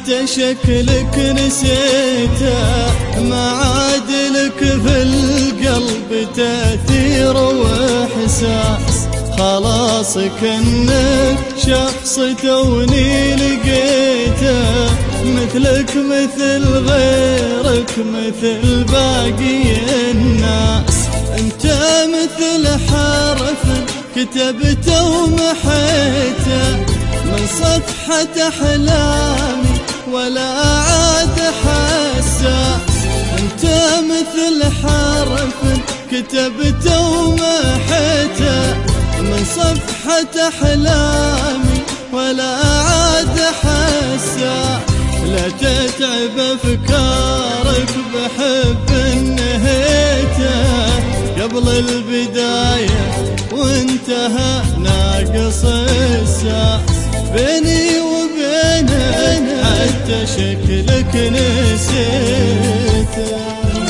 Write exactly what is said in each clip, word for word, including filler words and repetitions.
حتى شكلك نسيته، ما عاد لك في القلب تأثير وإحساس، خلاص كأنك شخص توني لقيته، مثلك مثل غيرك مثل باقي الناس، انت مثل حرف كتبته ومحيته من صفحة أحلامي ولا عاد حساس، انت مثل حرف كتبته ومحيته من صفحة أحلامي ولا عاد حساس، لا تتعب أفكارك بحب نهيته قبل البداية وانتهى ناقص الساس، بيني وبينك حتى شكلك نسيته.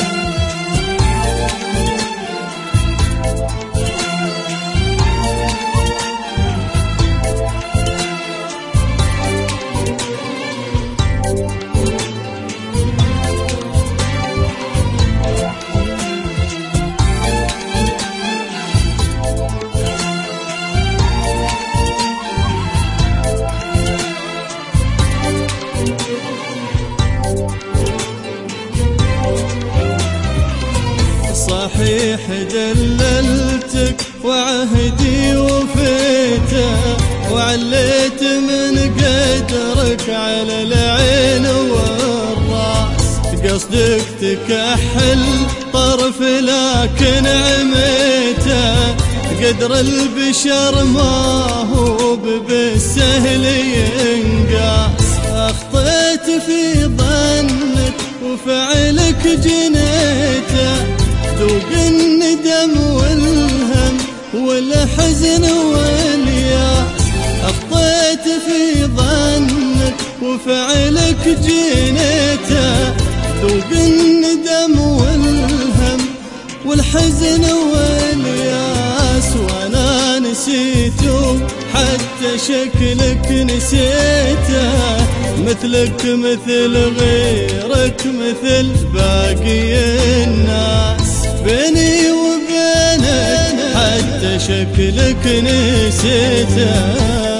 صحيح دللتك وعهدي وفيته، وعليت من قدرك على العين والراس، قصدك تكحل طرف لكن عميته، قدر البشر ما هو بالسهل ينقاس، أخطيت في ظنك وفعلك جنيته، ذوق الندم والهم والحزن والياس، أخطيت في ظنك وفعلك جنيته، ذوق الندم والهم والحزن والياس، وانا نسيته حتى شكلك نسيته، مثلك مثل غيرك مثل باقي الناس، بيني وبينك حتى شكلك نسيته.